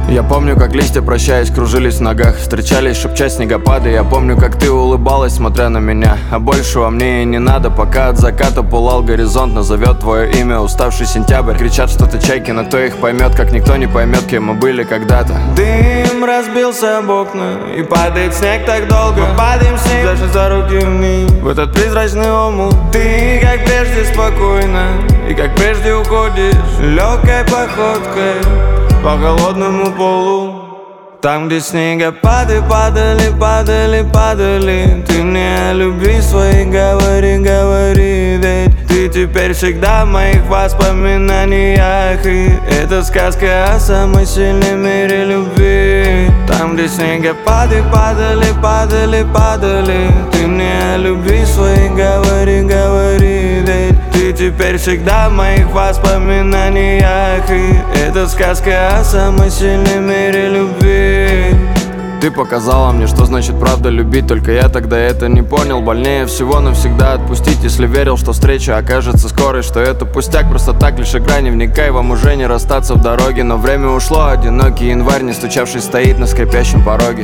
Я помню, как листья, прощаясь, кружились в ногах. Встречались, шепча снегопады. Я помню, как ты улыбалась, смотря на меня. А большего мне и не надо, пока от заката пылал горизонт. Назовет твое имя уставший сентябрь. Кричат что-то чайки, но кто их поймет, как никто не поймет, кем мы были когда-то. Дым разбился об окна, и падает снег так долго. Мы падаем с ним, даже за руки в этот призрачный омут. Ты, как прежде, спокойно, и как прежде уходишь легкой походкой по холодному полу. Там, где снегопады падали, падали, падали, ты мне о любви своей говори, говори. Ведь ты теперь всегда в моих воспоминаниях, и это сказка о самой сильной мере любви. Там, где снегопады падали, падали, падали, ты мне о любви своей говори, говори. Ведь ты теперь всегда в моих воспоминаниях, и это сказка о самой сильной мере любви. Ты показала мне, что значит правда любить. Только я тогда это не понял. Больнее всего навсегда отпустить, если верил, что встреча окажется скорой, что это пустяк, просто так, лишь игра. Не вникай, вам уже не расстаться в дороге. Но время ушло, одинокий январь, не стучавший, стоит на скрипящем пороге.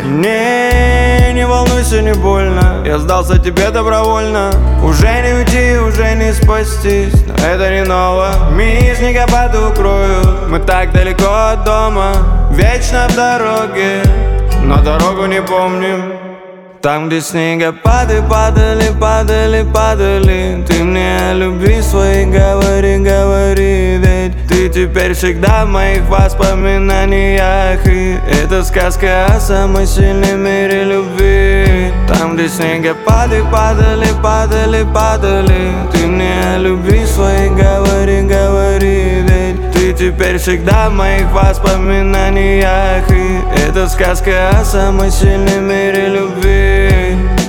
Не волнуйся, не больно, я сдался тебе добровольно. Уже не уйти, уже не спастись, но это не ново. Меня снегопады укроют, мы так далеко от дома, вечно в дороге, но дорогу не помним. Там, где снегопады падали, падали, падали, ты мне о любви своей говори, говори. Ведь ты теперь всегда в моих воспоминаниях, и это сказка о самой сильной мере любви. Там, где снегопады падали, падали, падали, ты мне о любви своей говори, говори. Ведь ты теперь всегда в моих воспоминаниях, и это сказка о самой сильной мере любви.